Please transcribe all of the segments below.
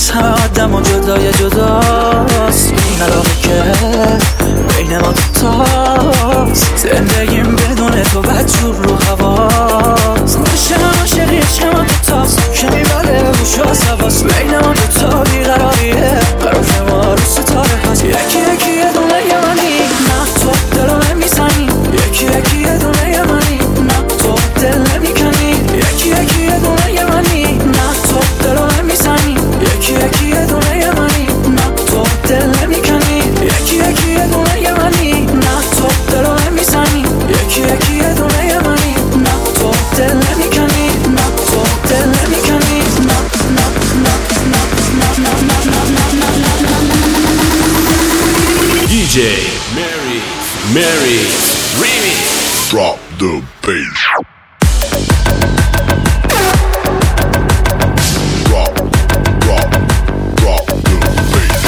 از همه آدم و جدای جداست. این علاقه که بین ما دوتاست، زندگیم بدون تو بدجور رو هواست. عشق عاشقی عشق ما دوتاست که میبره هوش و حواس. بین ما دوتا بیقراریه، قرار ما رو ستاره هست. یکی یکی یه دونه یه منی، نه تو دلو نمیزنی. یکی یکی یه دونه یه منی، نه تو دل نمیکنی. یکی یکی یه دونه یه منی، نه تو دلو نمیزنی. یکی یکی یه دونه یه منی، نه تو دل نمیکنی. یکی یکی یه دونه یه منی، نه تو دلو نمیزنی. یکی یکی یه دونه یه منی، نه تو دل نمیکنی. نه تو دل نمیکنی. نه نه نه نه نه نه نه نه نه DJ Mary Remix. Drop the bass. Drop the bass. Drop the bass.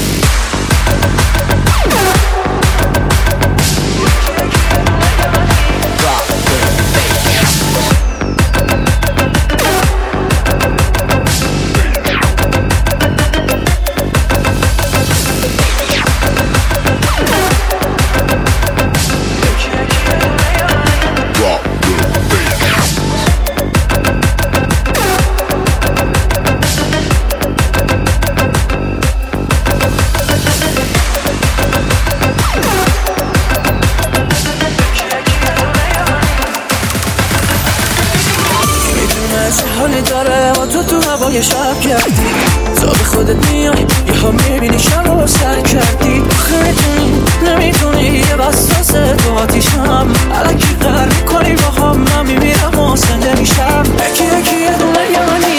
حالی داره و تو هوای شب کردی. تا به خودت میای یه ها میبینی شب رو سر کردی. خیلی نمیتونی یه بساسه تو آتیشم. علکی قهر میکنی با هم، من میمیرم و زنده میشم. یکی یکی یه دونه یه منی،